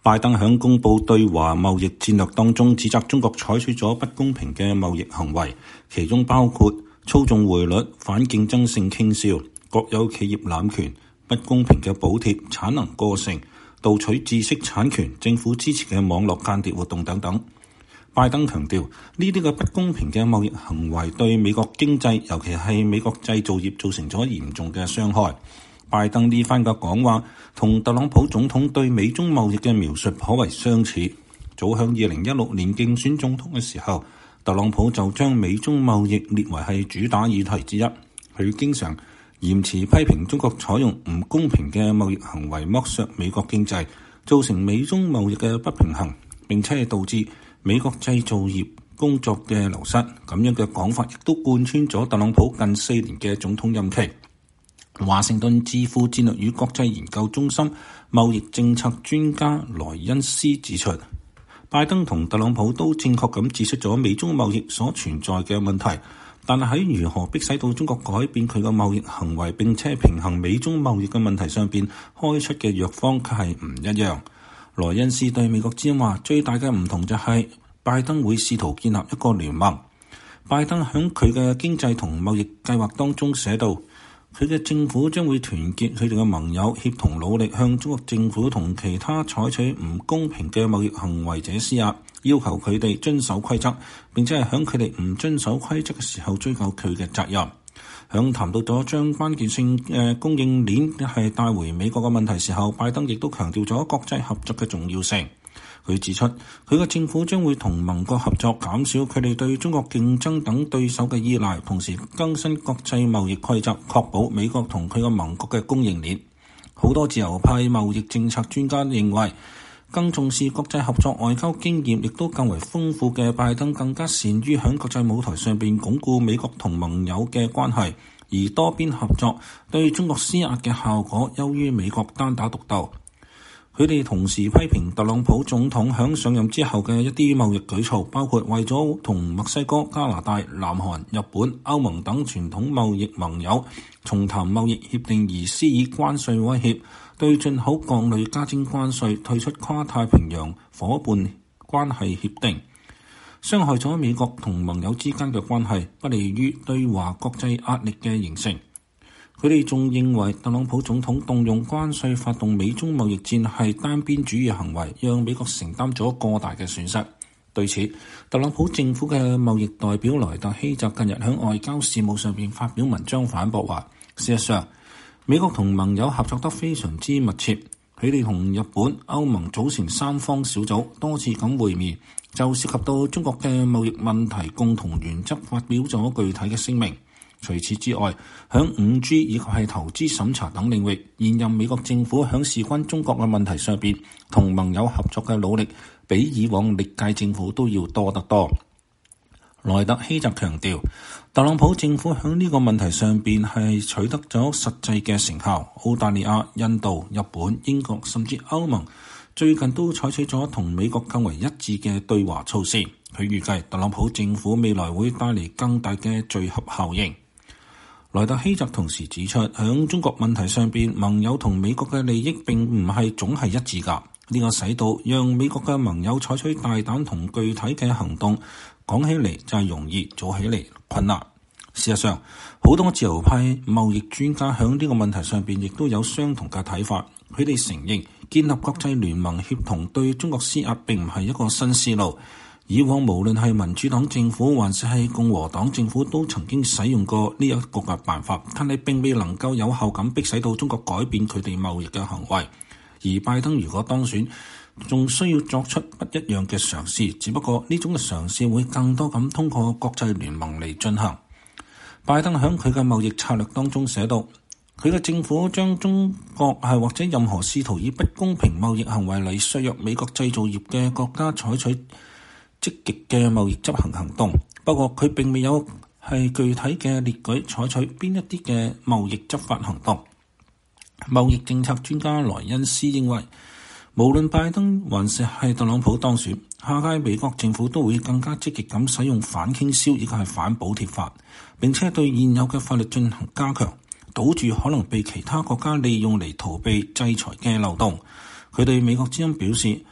拜登喺公佈對華貿易戰略當中，指責中國採取咗不公平嘅貿易行為，其中包括操縱匯率、反競爭性傾銷、國有企業濫權、不公平嘅補貼、產能過剩、盜取知識產權、政府支持嘅網絡間諜活動等等。拜登強調，呢啲嘅不公平嘅貿易行為對美國經濟，尤其係美國製造業造成咗嚴重嘅傷害。拜登呢番嘅講話同特朗普總統對美中貿易嘅描述頗為相似。早喺2016年競選總統嘅時候，特朗普就將美中貿易列為係主打議題之一。佢經常嚴詞批評中國採用唔公平嘅貿易行為剝削美國經濟，造成美中貿易嘅不平衡，並且係導致美國製造業工作嘅流失。咁樣嘅講法亦都貫穿咗特朗普近4年嘅總統任期。華盛頓智庫戰略與國際研究中心貿易政策專家萊恩斯指出，拜登同特朗普都正確咁指出咗美中貿易所存在嘅問題，但係喺如何迫使到中國改變佢嘅貿易行為並且平衡美中貿易嘅問題上邊開出嘅藥方卻係唔一樣。萊恩斯對美國之音話，最大嘅唔同就係拜登會試圖建立一個聯盟。拜登喺佢嘅經濟同貿易計劃當中寫到，佢嘅政府將會團結佢哋嘅盟友，協同努力向中國政府同其他採取唔公平嘅貿易行為者施壓，要求佢哋遵守規則，並且係喺佢哋唔遵守規則嘅時候追究佢嘅責任。喺談到咗將關鍵性供應鏈係帶回美國嘅問題時候，拜登亦都強調咗國際合作嘅重要性。佢指出，佢嘅政府將會同盟國合作，減少佢哋對中國競爭等對手嘅依賴，同時更新國際貿易規則，確保美國同佢嘅盟國嘅供應鏈。好多自由派貿易政策專家認為，更重視國際合作外交經驗亦都更為豐富嘅拜登，更加善於喺國際舞台上邊鞏固美國同盟友嘅關係，而多邊合作對中國施壓嘅效果優於美國單打獨鬥。佢哋同時批評特朗普總統響上任之後嘅一啲貿易舉措，包括為咗同墨西哥、加拿大、南韓、日本、歐盟等傳統貿易盟友重談貿易協定而施以關稅威脅，對進口鋼類加徵關稅，退出跨太平洋夥伴關係協定，傷害咗美國同盟友之間嘅關係，不利於對華國際壓力嘅形成。佢哋仲認為特朗普總統動用關稅發動美中貿易戰係單邊主義行為，讓美國承擔咗過大嘅損失。對此，特朗普政府嘅貿易代表萊特希澤近日喺外交事務上邊發表文章反駁話，事實上美國同盟友合作得非常之密切，佢哋同日本、歐盟組成3方小組，多次咁會面，就涉及到中國嘅貿易問題共同原則發表咗具體嘅聲明。除此之外，響 5G 以及係投資審查等領域，現任美國政府響事關中國嘅問題上邊同盟友合作嘅努力，比以往歷屆政府都要多得多。萊特希澤強調，特朗普政府響呢個問題上邊係取得咗實際嘅成效。澳大利亞、印度、日本、英國甚至歐盟最近都採取咗同美國更為一致嘅對華措施。佢預計特朗普政府未來會帶嚟更大嘅聚合效應。萊特希澤同時指出，喺中國問題上邊，盟友同美國嘅利益並唔係總係一致㗎。呢個使到讓美國嘅盟友採取大膽同具體嘅行動，講起嚟就係容易，做起嚟困難。事實上，好多自由派貿易專家喺呢個問題上邊亦都有相同嘅睇法。佢哋承認建立國際聯盟協同對中國施壓並唔係一個新思路。以往無論係民主黨政府還是係共和黨政府都曾經使用過呢一個嘅辦法，但係並未能夠有效咁迫使到中國改變佢哋貿易嘅行為。而拜登如果當選，仲需要作出不一樣嘅嘗試，只不過呢種嘅嘗試會更多咁通過國際聯盟嚟進行。拜登喺佢嘅貿易策略當中寫到，佢嘅政府將中國或者任何試圖以不公平貿易行為嚟削弱美國製造業嘅國家採取積極嘅貿易執行行動，不過佢並未有係具體嘅列舉採取邊一啲嘅貿易執法行動。貿易政策專家萊恩斯認為，無論拜登還是係特朗普當選，下屆美國政府都會更加積極咁使用反傾銷以及係反補貼法，並且對現有嘅法律進行加強，堵住可能被其他國家利用嚟逃避制裁嘅漏洞。佢對美國之音表示，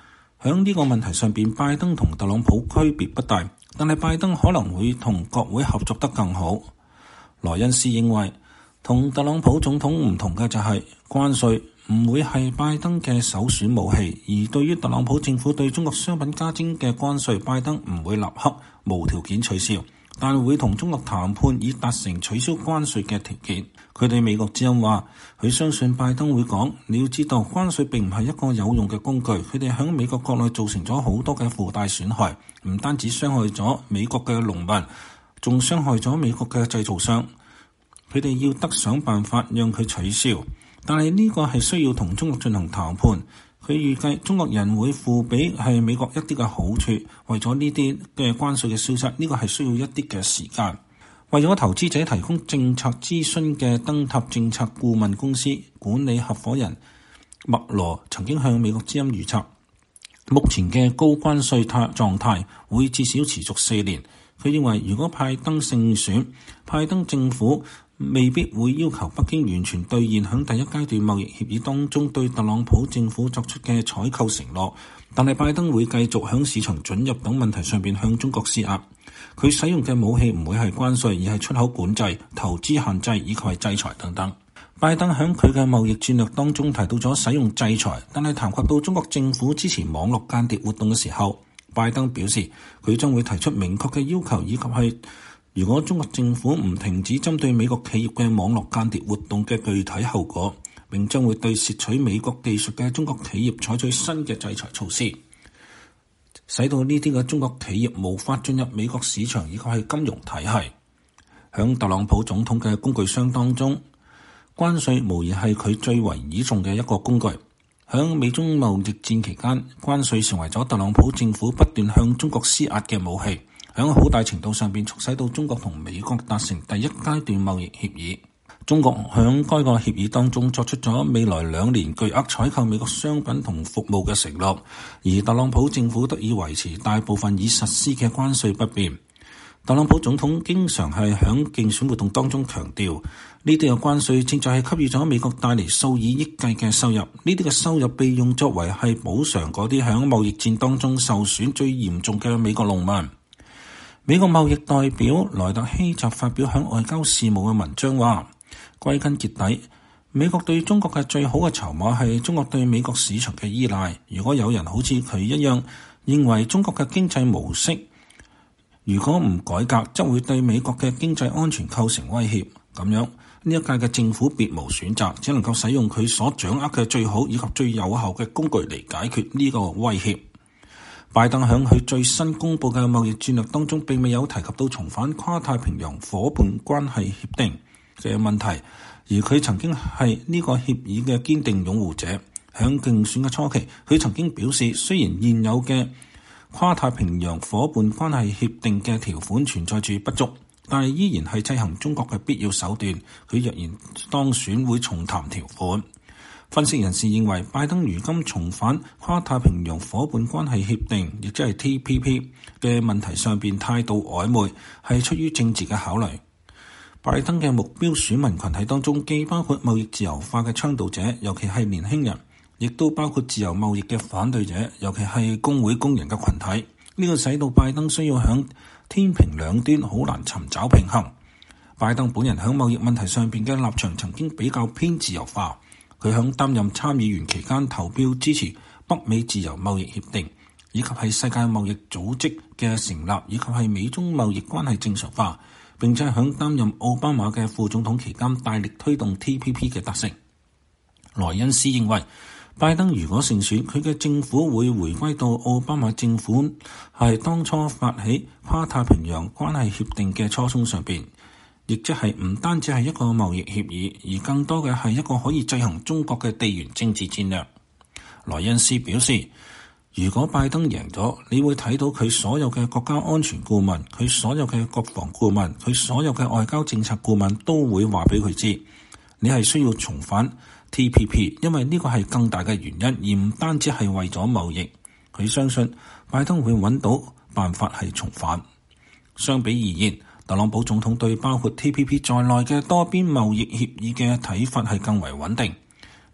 響呢個問題上邊，拜登同特朗普區別不大，但係拜登可能會同國會合作得更好。萊恩斯認為，同特朗普總統唔同嘅就係關稅唔會係拜登嘅首選武器，而對於特朗普政府對中國商品加徵嘅關稅，拜登唔會立刻無條件取消，但會同中國談判以達成取消關稅嘅條件。佢對美國之音話，佢相信拜登會講，你要知道關稅並唔係一個有用嘅工具，佢哋喺美國國內造成咗好多嘅附帶損害，唔單止傷害咗美國嘅農民，仲傷害咗美國嘅製造商。佢哋要得想辦法讓佢取消，但係呢個係需要同中國進行談判。佢預計中國人會付俾係美國一啲嘅好處，為咗呢啲嘅關稅嘅消失，呢個係需要一啲嘅時間。為咗投資者提供政策諮詢嘅燈塔政策顧問公司管理合夥人麥羅曾經向美國之音預測，目前嘅高關稅狀態會至少持續4年。佢認為，如果拜登勝選，拜登政府未必會要求北京完全兌現響第一階段貿易協議當中對特朗普政府作出嘅採購承諾，但係拜登會繼續響市場准入等問題上邊向中國施壓。佢使用嘅武器唔會係關稅，而係出口管制、投資限制以及係制裁等等。拜登響佢嘅貿易戰略當中提到咗使用制裁，但係談及到中國政府支持網絡間諜活動嘅時候，拜登表示佢將會提出明確嘅要求，以及係如果中國政府唔停止針對美國企業嘅網絡間諜活動嘅具體後果，並將會對竊取美國技術嘅中國企業採取新嘅制裁措施，使到呢啲嘅中國企業無法進入美國市場以及係金融體系。響特朗普總統嘅工具箱當中，關稅無疑係佢最為倚重嘅一個工具。響美中貿易戰期間，關稅成為咗特朗普政府不斷向中國施壓嘅武器，響好大程度上邊促使到中國同美國達成第一階段貿易協議。中國響該個協議當中作出咗未來2年巨額採購美國商品同服務嘅承諾，而特朗普政府得以維持大部分已實施嘅關稅不變。特朗普總統經常係響競選活動當中強調，呢啲嘅關稅正在係給予咗美國帶嚟數以億計嘅收入，呢啲嘅收入被用作為係補償嗰啲響貿易戰當中受損最嚴重嘅美國農民。美國貿易代表萊特希澤發表響外交事務嘅文章話，歸根結底，美國對中國嘅最好嘅籌碼係中國對美國市場嘅依賴。如果有人好似佢一樣認為中國嘅經濟模式如果唔改革，則會對美國嘅經濟安全構成威脅。咁樣呢一屆嘅政府別無選擇，只能夠使用佢所掌握嘅最好以及最有效嘅工具嚟解決呢個威脅。拜登響佢最新公佈嘅貿易戰略當中並未有提及到重返跨太平洋夥伴關係協定嘅問題，而佢曾經係呢個協議嘅堅定擁護者。響競選嘅初期，佢曾經表示，雖然現有嘅跨太平洋夥伴關係協定嘅條款存在住不足，但係依然係制衡中國嘅必要手段。佢若然當選，會重談條款。分析人士認為，拜登如今重返跨太平洋夥伴關係協定，亦即係 TPP 嘅問題上邊態度曖昧，係出於政治嘅考慮。拜登嘅目標選民群體當中，既包括貿易自由化嘅倡導者，尤其係年輕人，亦都包括自由貿易嘅反對者，尤其係工會工人嘅群體。呢個使到拜登需要響天平兩端好難尋找平衡。拜登本人響貿易問題上邊嘅立場曾經比較偏自由化。佢響擔任參議員期間投票支持北美自由貿易協定，以及係世界貿易組織嘅成立，以及係美中貿易關係正常化。並且響擔任奧巴馬嘅副總統期間大力推動 TPP 嘅達成。萊恩斯認為，拜登如果勝選，佢嘅政府會回歸到奧巴馬政府係當初發起跨太平洋關係協定嘅初衷上邊，亦即係唔單止係一個貿易協議，而更多嘅係一個可以制衡中國嘅地緣政治戰略。萊恩斯表示，如果拜登贏咗，你會睇到佢所有嘅國家安全顧問，佢所有嘅國防顧問，佢所有嘅外交政策顧問都會話俾佢知，你係需要重返 TPP， 因為呢個係更大嘅原因，而唔單止係為咗貿易。佢相信拜登會揾到辦法係重返。相比而言，特朗普總統對包括 TPP 在內嘅多邊貿易協議嘅睇法係更為穩定。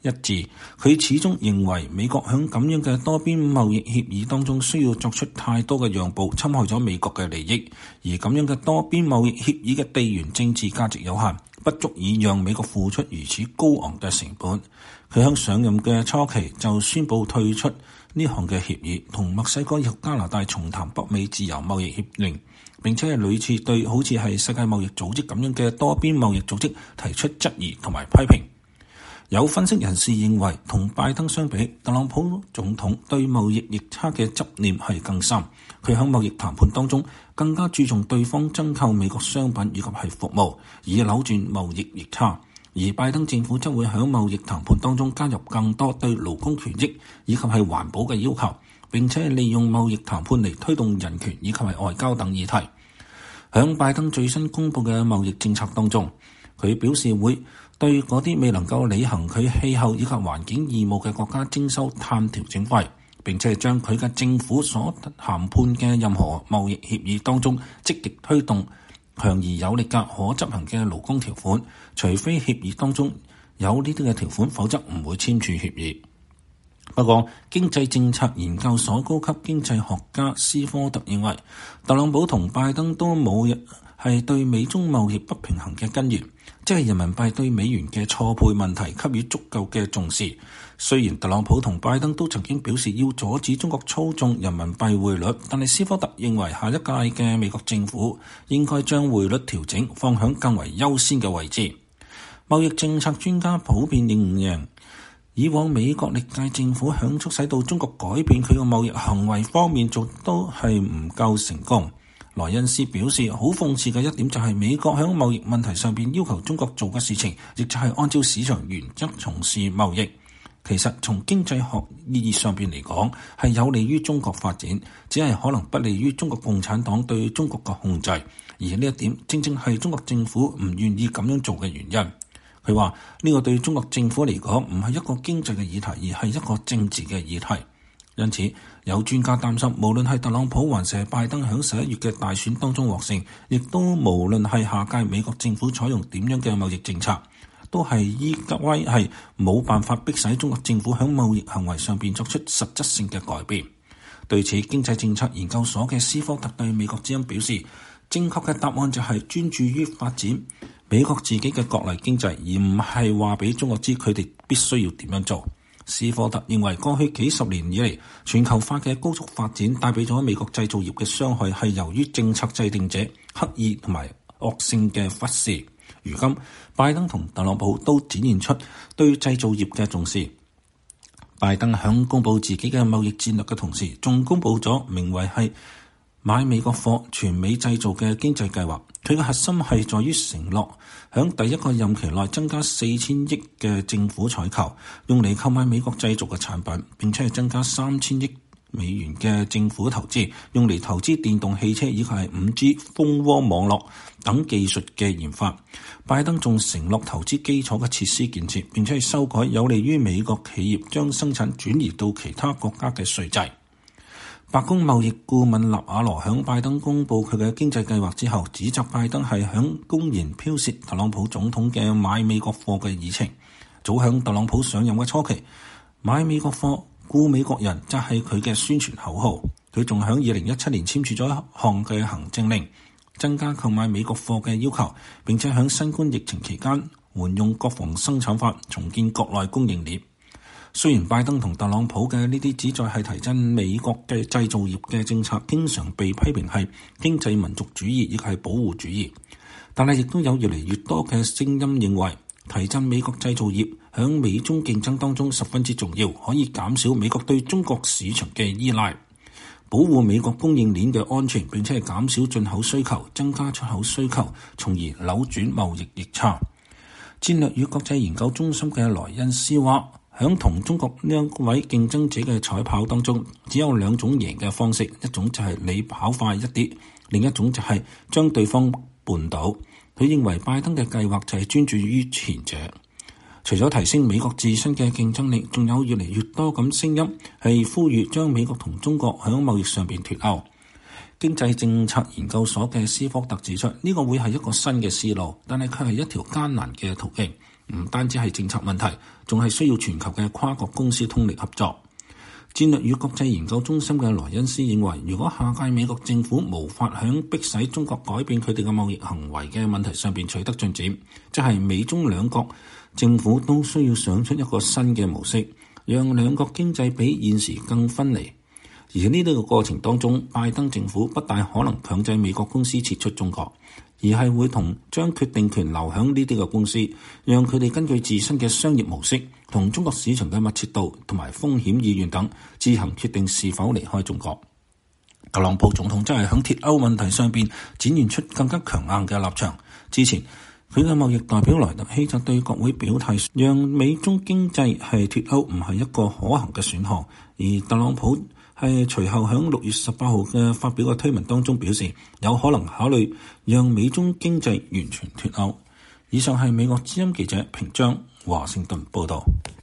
一致。佢始終認為美國喺咁樣嘅多邊貿易協議當中需要作出太多嘅讓步，侵害咗美國嘅利益，而咁樣嘅多邊貿易協議嘅地緣政治價值有限，不足以讓美國付出如此高昂嘅成本。佢喺上任嘅初期就宣布退出呢項嘅協議，同墨西哥以及加拿大重談北美自由貿易協定，並且係屢次對好似係世界貿易組織咁樣嘅多邊貿易組織提出質疑同埋批評。有分析人士認為，同拜登相比，特朗普總統對貿易逆差嘅執念係更深。佢喺貿易談判當中更加注重對方增購美國商品以及係服務，以扭轉貿易逆差。而拜登政府則會喺貿易談判當中加入更多對勞工權益以及係環保嘅要求，並且利用貿易談判嚟推動人權以及係外交等議題。喺拜登最新公布嘅貿易政策當中，佢表示會對嗰啲未能夠履行佢氣候以及環境義務嘅國家徵收碳調整費，並且將佢嘅政府所談判嘅任何貿易協議當中積極推動強而有力嘅可執行嘅勞工條款，除非協議當中有呢啲嘅條款，否則唔會簽署協議。不過，經濟政策研究所高級經濟學家斯科特認為，特朗普同拜登都冇係對美中貿易不平衡嘅根源，即係人民幣對美元嘅錯配問題給予足夠嘅重視。雖然特朗普同拜登都曾經表示要阻止中國操縱人民幣匯率，但係斯科特認為下一屆嘅美國政府應該將匯率調整放響更為優先嘅位置。貿易政策專家普遍認認，以往美國歷屆政府響促使到中國改變佢嘅貿易行為方面做都係唔夠成功。萊恩斯表示，好諷刺嘅一點就係美國喺貿易問題上邊要求中國做嘅事情，亦就係按照市場原則從事貿易。其實從經濟學意義上邊嚟講，係有利於中國發展，只係可能不利於中國共產黨對中國嘅控制。而呢一點正正係中國政府唔願意咁樣做嘅原因。佢話呢個對中國政府嚟講唔係一個經濟嘅議題，而係一個政治嘅議題。因此，有專家擔心，無論係特朗普還是拜登喺11月嘅大選當中獲勝，亦都無論係下屆美國政府採用點樣嘅貿易政策，都係依歸係冇辦法迫使中國政府喺貿易行為上邊作出實質性嘅改變。對此，經濟政策研究所嘅斯科特對美國之音表示，正確嘅答案就係專注於發展美國自己嘅國內經濟，而唔係話俾中國知佢哋必須要點樣做。斯科特認為，過去幾十年以嚟，全球化嘅高速發展帶俾咗美國製造業嘅傷害，係由於政策制定者刻意同埋惡性嘅忽視。如今，拜登同特朗普都展現出對製造業嘅重視。拜登響公佈自己嘅貿易戰略嘅同時，仲公佈咗名為係買美國貨、全美製造嘅經濟計劃。佢嘅核心係在於承諾響第一個任期內增加4000億嘅政府採購，用嚟購買美國製造嘅產品，並且係增加3000億美元嘅政府投資，用嚟投資電動汽車以及係 5G 蜂窩網絡等技術嘅研發。拜登仲承諾投資基礎嘅設施建設，並且係修改有利於美國企業將生產轉移到其他國家嘅稅制。白宮貿易顧問納瓦羅響拜登公佈佢嘅經濟計劃之後，指責拜登係響公然剽竊特朗普總統嘅買美國貨嘅議程。早響特朗普上任嘅初期，買美國貨、顧美國人就係佢嘅宣傳口號。佢仲響2017年簽署咗一項嘅行政令，增加購買美國貨嘅要求，並且響新冠疫情期間援用國防生產法重建國內供應鏈。雖然拜登同特朗普嘅呢啲旨在係提振美國嘅製造業嘅政策，經常被批評係經濟民族主義，亦係保護主義，但係亦都有越嚟越多嘅聲音認為，提振美國製造業響美中競爭當中十分之重要，可以減少美國對中國市場嘅依賴，保護美國供應鏈嘅安全，並且係減少進口需求，增加出口需求，從而扭轉貿易逆差。戰略與國際研究中心嘅萊恩斯話，響同中國呢一位競爭者嘅賽跑當中，只有兩種贏嘅方式，一種就係你跑快一啲，另一種就係將對方絆倒。佢認為拜登嘅計劃就係專注於前者。除咗提升美國自身嘅競爭力，仲有越嚟越多咁聲音係呼籲將美國同中國響貿易上邊脫鈎。經濟政策研究所嘅斯科特指出，呢個會係一個新嘅思路，但係佢係一條艱難嘅途徑。 唔單止係政策問題，仲係需要全球嘅跨國公司通力合作。戰略與國際研究中心嘅萊恩斯認為，如果下屆美國政府無法響迫使中國改變佢哋嘅貿易行為嘅問題上邊取得進展，即係美中兩國政府都需要想出一個新嘅模式，讓兩國經濟比現時更分離。而呢個過程當中，拜登政府不但可能強制美國公司撤出中國，而係會將決定權留響呢啲嘅公司，讓佢哋根據自身嘅商業模式同中國市場嘅密切度同埋風險意願等，自行決定是否離開中國。特朗普總統真係響脫歐問題上邊展現出更加強硬嘅立場。之前佢嘅貿易代表萊特希就對國會表態，讓美中經濟係脫歐唔係一個可行嘅選項。而特朗普係隨後響6月18號嘅發表嘅推文當中表示，有可能考慮讓美中經濟完全脫歐。以上係美國之音記者平章華盛頓報道。